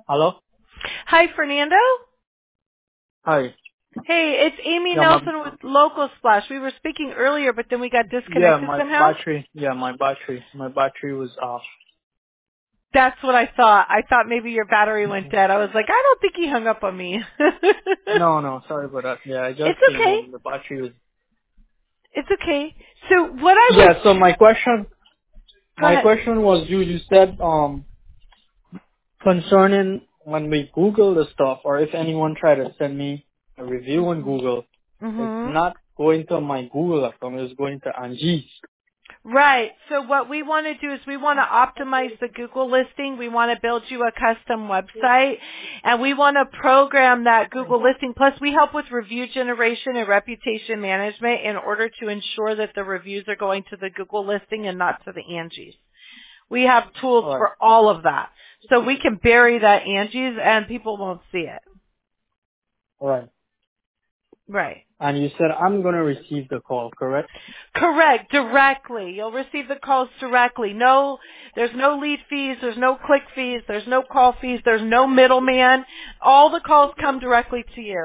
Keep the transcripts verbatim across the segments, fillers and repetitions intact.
Hello? Hi, Fernando. Hi. Hey, it's Amy Yeah, my Nelson with Local Splash. We were speaking earlier, but then we got yeah, disconnected my somehow. battery yeah, my battery my battery was off. That's what I thought. I thought maybe your battery went dead. I was like, I don't think he hung up on me. No, no, sorry about that. Yeah, I just It's came okay. home. The battery was It's okay. So what I was, Yeah, so my question go my ahead. question was you you said um concerning when we Google the stuff or if anyone try to send me a review on Google, it's Mhm. not going to my Google account, it's going to Angie's. Right. So what we want to do is we want to optimize the Google listing. We want to build you a custom website and we want to program that Google listing. Plus we help with review generation and reputation management in order to ensure that the reviews are going to the Google listing and not to the Angie's. We have tools Alright. for all of that. So we can bury that Angie's and people won't see it. Alright. Right. And you said I'm gonna receive the call, correct? Correct, directly. You'll receive the calls directly. No, there's no lead fees, there's no click fees, there's no call fees, there's no middleman. All the calls come directly to you.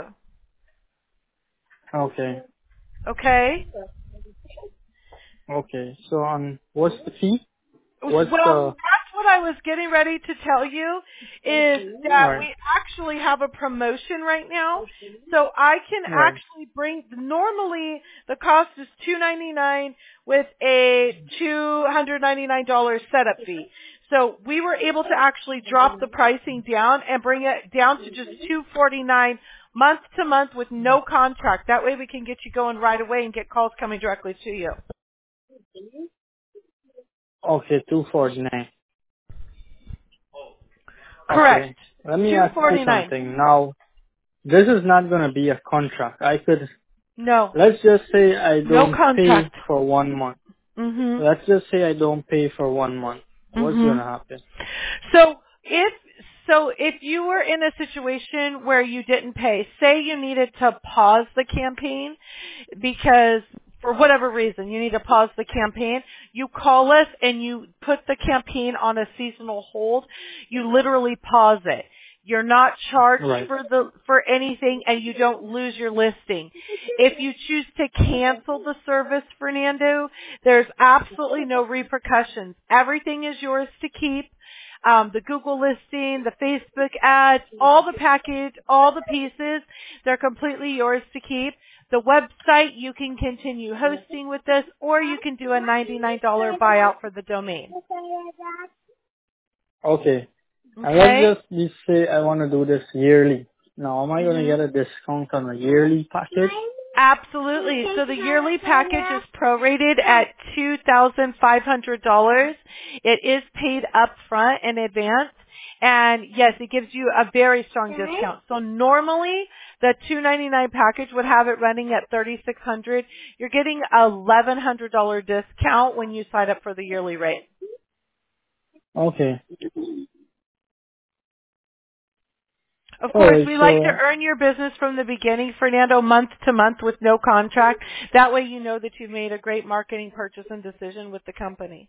Okay. Okay? Okay. So um what's the fee? Well, What's the that's what I was getting ready to tell you is that Alright. we actually have a promotion right now. So I can Right. actually bring, normally the cost is two ninety-nine with a two hundred ninety-nine dollars setup fee. So we were able to actually drop the pricing down and bring it down to just two forty-nine month to month with no contract. That way we can get you going right away and get calls coming directly to you. Okay, two forty nine. Correct. Okay. Let me two ask you forty-nine. something. Now, this is not gonna be a contract. I could No. let's just say I No don't pay contract. for one month. Mhm. Let's just say I don't pay for one month. What's Mhm. gonna happen? So if so if you were in a situation where you didn't pay, say you needed to pause the campaign because for whatever reason you need to pause the campaign, you call us and you put the campaign on a seasonal hold. You literally pause it. You're not charged Right. for the for anything and you don't lose your listing. If you choose to cancel the service, Fernando, there's absolutely no repercussions. Everything is yours to keep. Um, the Google listing, the Facebook ads, all the package, all the pieces, they're completely yours to keep. The website, you can continue hosting with this, or you can do a ninety-nine dollars buyout for the domain. Okay. And let's Okay? just just say I wanna do this yearly. Now am I gonna hmm get a discount on a yearly package? Absolutely. So the yearly package is prorated at two thousand five hundred dollars. It is paid up front in advance. And yes, it gives you a very strong discount. So normally the two ninety-nine package would have it running at thirty-six hundred dollars. You're getting a eleven hundred dollars discount when you sign up for the yearly rate. Okay. Of course, Alright, we like to so earn your business from the beginning, Fernando, month to month with no contract. That way you know that you've made a great marketing purchase and decision with the company.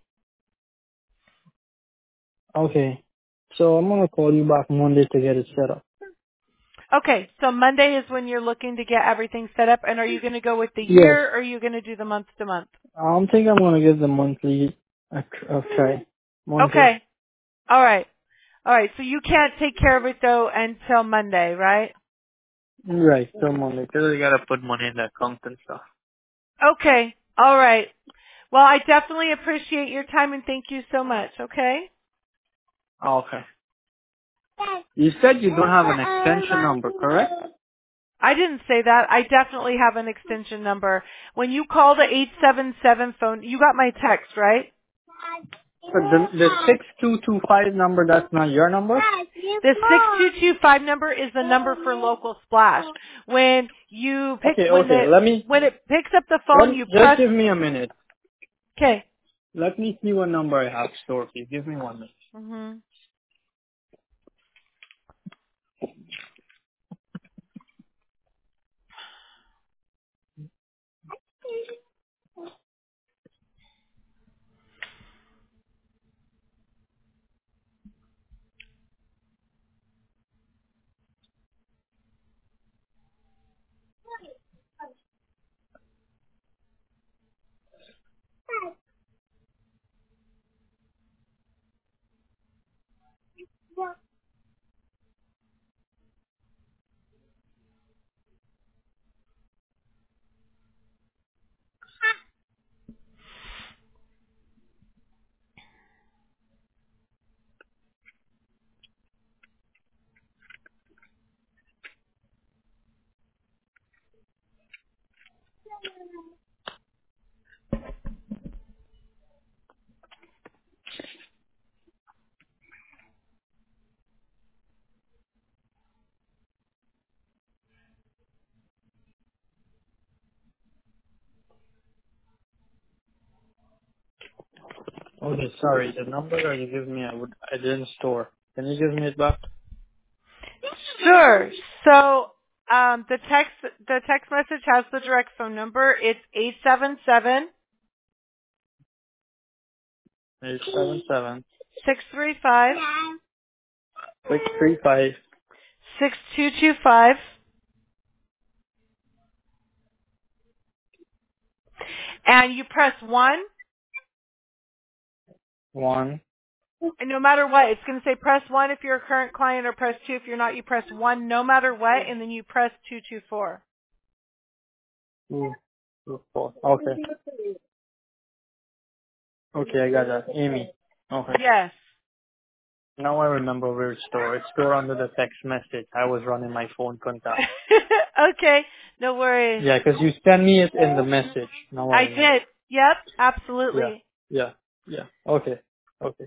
okay. So I'm gonna call you back Monday to get it set up. Okay, so Monday is when you're looking to get everything set up, and are you going to go with the Yes. year, or are you going to do the month to month? I don't think I'm gonna give the monthly a, tr- a try. Monthly. Okay, all right. All right, so you can't take care of it, though, until Monday, right? Right, till Monday. Cause I gotta put money in the account and stuff. Okay, all right. Well, I definitely appreciate your time, and thank you so much, okay? Okay. You said you don't have an extension number, correct? I didn't say that. I definitely have an extension number. When you call the eight seven seven phone, you got my text, right? So the the six two two five number, that's not your number? The six two two five number is the number for local splash. When you pick, Okay, when okay. the, Let me when it picks up the let phone, me, you just press, give me a minute. okay. Let me see what number I have stored. Please give me one minute. hmm Okay, sorry. The number that you give me, I would, I didn't store. Can you give me it back? Sure. So um, the text the text message has the direct phone number. It's eight seven seven Eight seven seven six three five six three five six two two five, and you press one. one And no matter what, it's going to say press one if you're a current client, or press two if you're not. You press one no matter what, and then you press two two four. two two four. Okay. Okay, I got that. Amy. Okay. Yes. Now I remember where it's stored. It's stored under the text message. I was running my phone contact. Okay. No worries. Yeah, 'cause you sent me it in the message. Now I I remember. did. Yep. Yeah. Absolutely. Yeah. Yeah. Okay. Okay.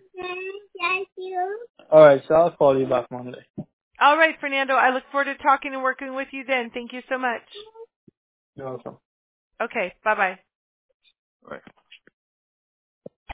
All right. So I'll call you back Monday. All right, Fernando. I look forward to talking and working with you then. Thank you so much. You're welcome. Okay. Bye bye. All right.